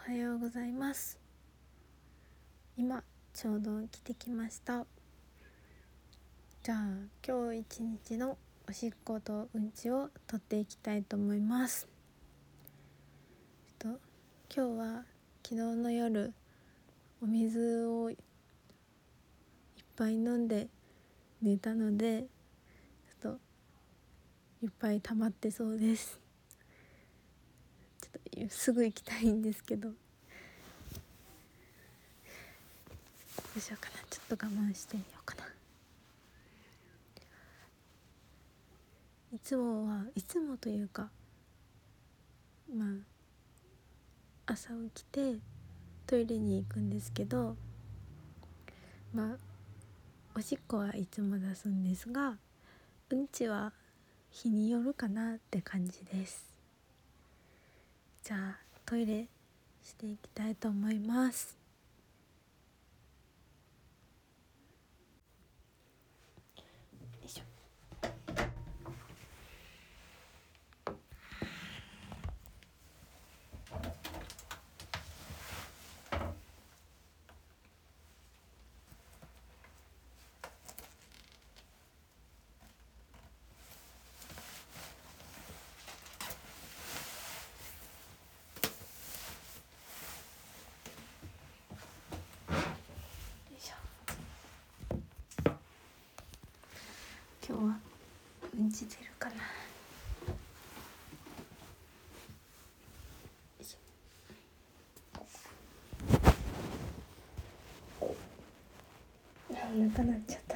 はようございます。今ちょうど起きてきました。じゃあ今日一日のおしっことうんちを取っていきたいと思います。今日は昨日の夜お水をいっぱい飲んで寝たのでいっぱい溜まってそうです。すぐ行きたいんですけど、どうしようかな。ちょっと我慢してみようかな。いつもというか朝起きてトイレに行くんですけど、おしっこはいつも出すんですが、うんちは日によるかなって感じです。じゃあトイレしていきたいと思います。よいしょ。今日はうんち出るかな。なくなっちゃった。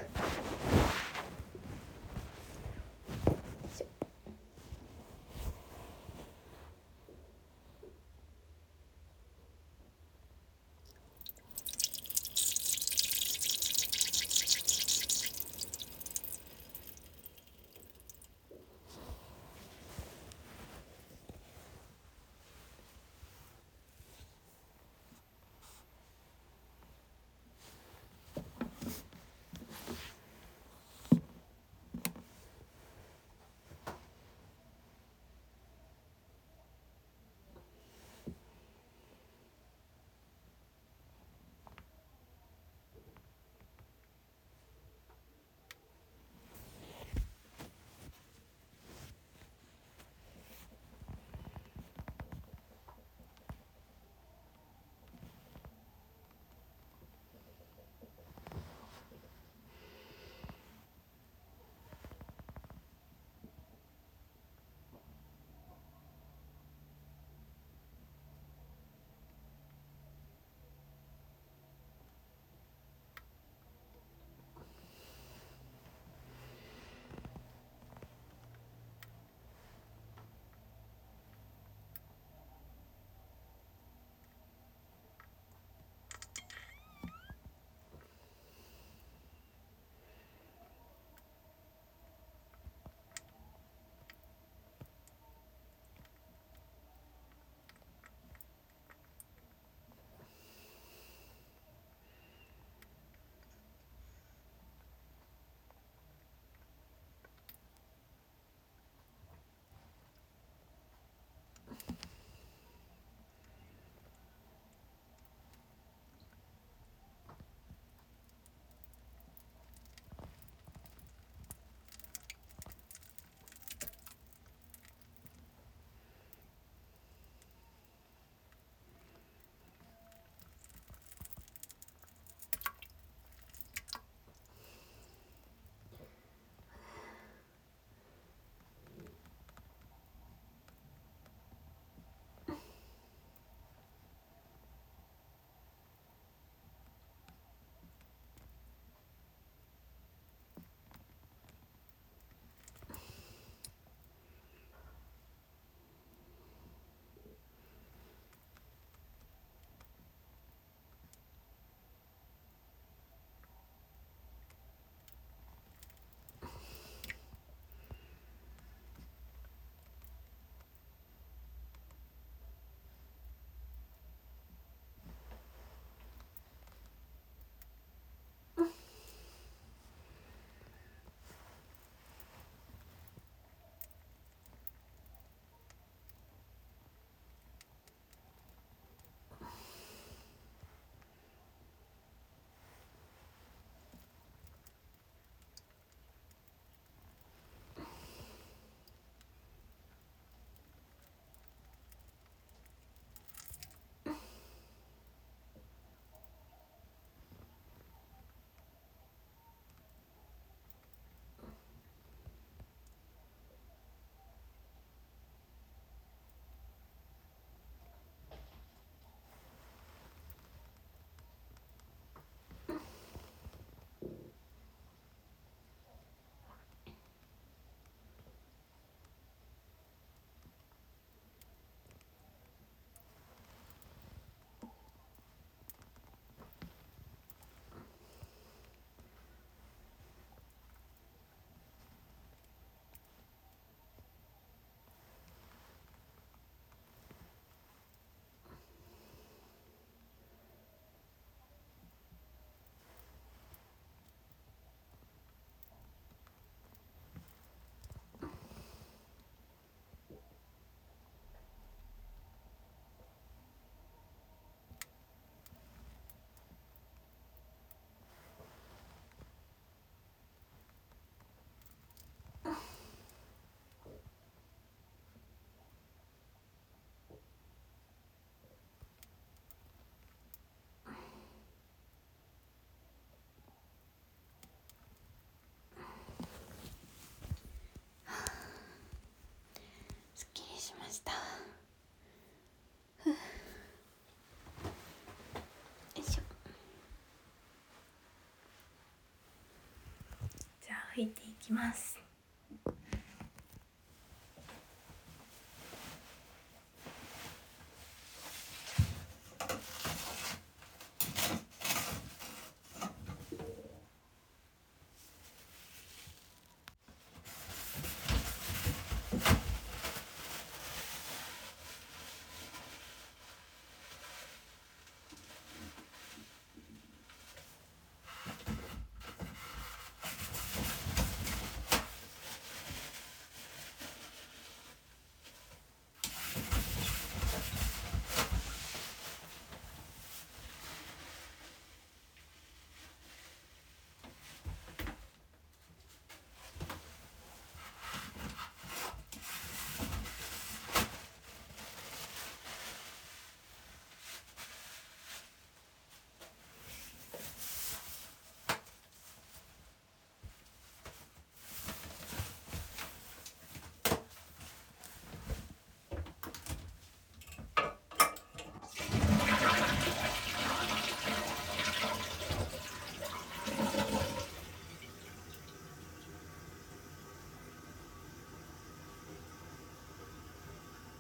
拭いていきます。